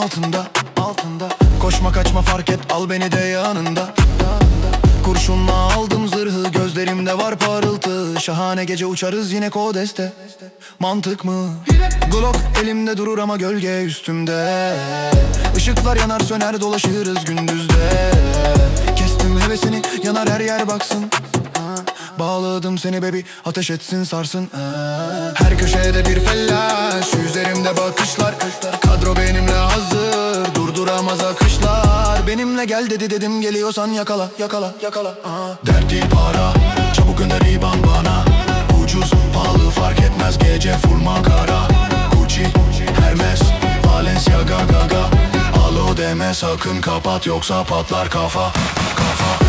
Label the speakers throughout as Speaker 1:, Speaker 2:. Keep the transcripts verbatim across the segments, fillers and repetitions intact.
Speaker 1: altında, altında. Koşma kaçma fark et, al beni de yanında, yanında. Kurşunla aldım zırhı, gözlerimde var parıltı. Şahane gece uçarız yine Kodes'te. Mantık mı? Glock elimde durur ama gölge üstümde. Işıklar yanar söner dolaşırız gündüzde. Kestim hevesini, yanar her yer baksın. Bağladım seni baby, ateş etsin sarsın. Her köşede bir felaş, üzerimde bakışlar. Kadro benimle hazır, durduramaz akışlar. Benimle gel dedi dedim, geliyorsan yakala, yakala, yakala. Dert değil para, çabuk gönder iban bana. Ucuz, pahalı fark etmez, gece full makara. Gucci, Hermes, Balenciaga, Gaga. Alo deme sakın, kapat yoksa patlar kafa, kafa.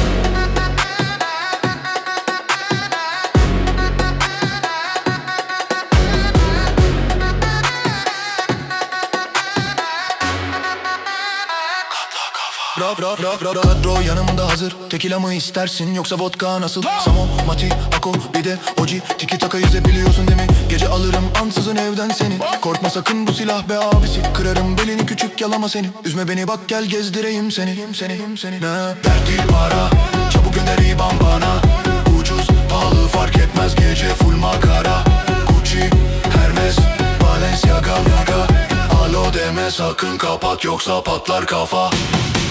Speaker 1: Rock rock rock rock kadro yanımda hazır. Tekila mı istersin yoksa vodka nasıl? Samo, Mati, Ako bir de Oji. Tiki taka yüzebiliyorsun değil mi? Gece alırım ansızın evden seni. Korkma sakın bu silah be abisi. Kırarım belini küçük yalama seni. Üzme beni bak gel gezdireyim seni, seni, seni. Ne? Dert değil para, çabuk gönder iban bana. Ucuz, pahalı fark etmez, gece full makara. Gucci, Hermes, Balenciaga, Gaga. Alo deme sakın, kapat yoksa patlar kafa.